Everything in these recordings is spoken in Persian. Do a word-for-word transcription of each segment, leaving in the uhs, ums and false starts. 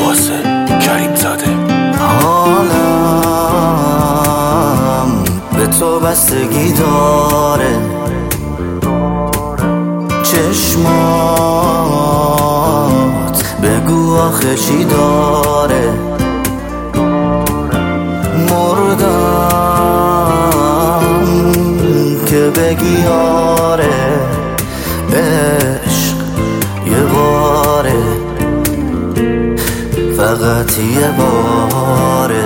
واسه کریم زاده. حالم به تو بستگی داره، چشمات بگو آخه چی داره. مردم که بگی آره، عشق یه باره، فقط یه باره.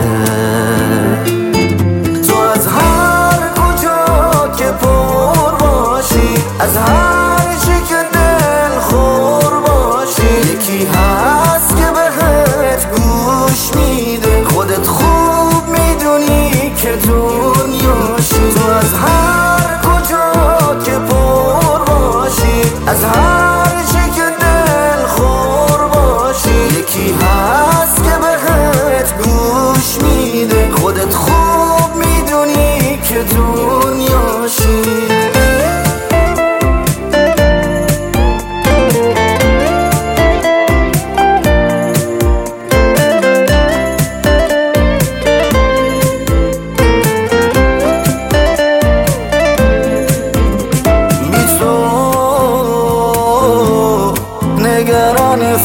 تو از هر کجا که پر باشی، از هر چی که دل خور باشی، یکی هست که بهت گوش میده، خودت خوب میدونی که دنیاشی. تو از هر کجا که پر باشی، از هر چی که دل خور باشی، یکی هست که بهت گوش میده، خودت خوب میدونی که دنیاشی. نگران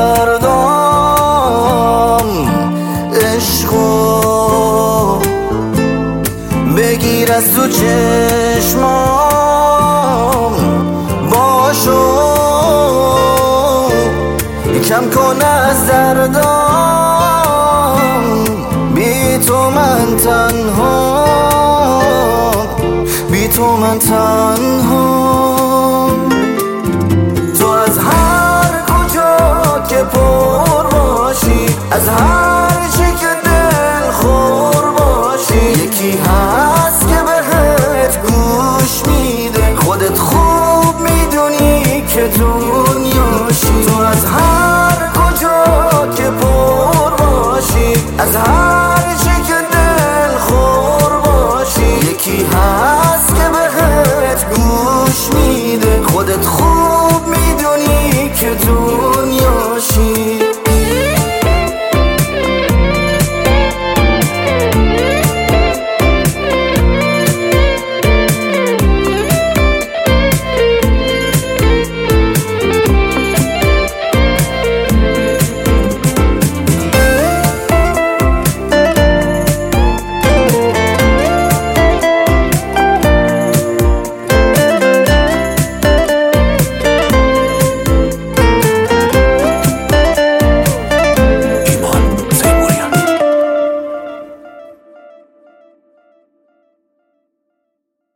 فردام، عشقو بگیر از تو چشمام، باشو کم کن از دردام. بی تو من تنها، بی تو من تنها. تو از هر کجا که پر باشی، از هر